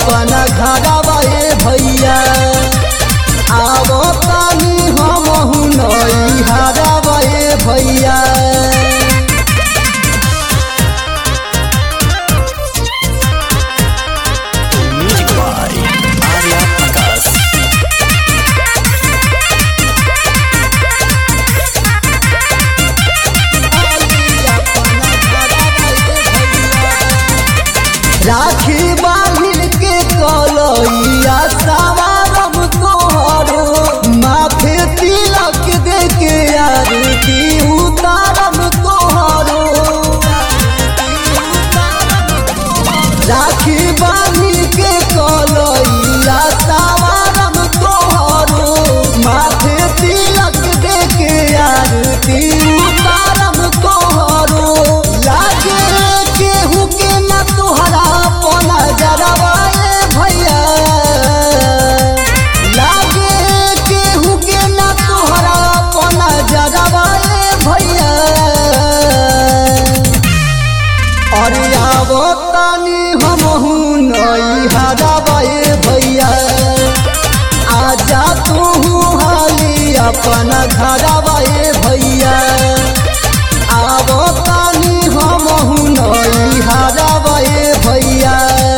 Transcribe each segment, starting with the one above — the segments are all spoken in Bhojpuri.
अपना घरवा भैया आवो तानी हमहु नैहरवा भैया। राखी बांधिल के कलैया सवारम तोहरो माथे तिलक दे के आरती उतारम तोहरो। राखी बांधिल के कलैया सवारम तोहरो माथे तिलक दे के आरती उतारम तोहरो। लागे केहू के न तोहरा नजरवा भैया लागे केहू के न तोहरा नजरवा भैया। अरे आवो तानी हमहु नैहरवा भैया आजा तू हाली अपना घरवा भैया आवो तानी हमहु नैहरवा भैया।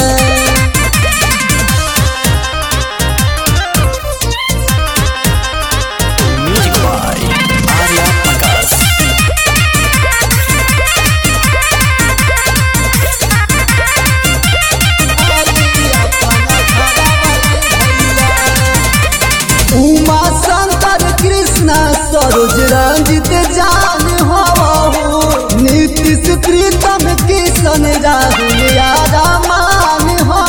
उमा शंकर कृष्णा सरोज रंजित जान हो नीतीश प्रीतम किशन राहुल यादमान हो।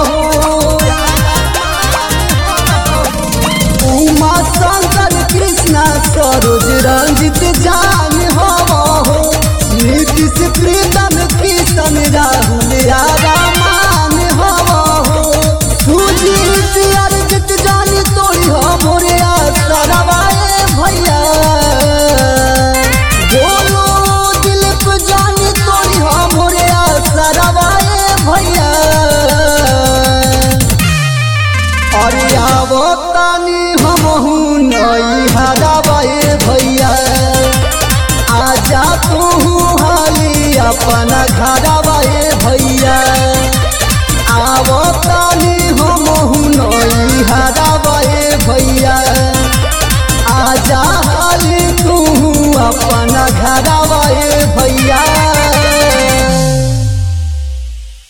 उमा शंकर कृष्णा सरोज रंजित जान हो नीतीश प्रीतम किशन राहुल यादमान हो। सुजीत अर्जित जान तोड़ी हो मोरे आसरवा भैया बोलो दिलीप जान तोड़ी हो मोरे आसरवा भैया। अरे आवो तानी हमहु नैहरवा भैया आजा तू हाली अपना घरवा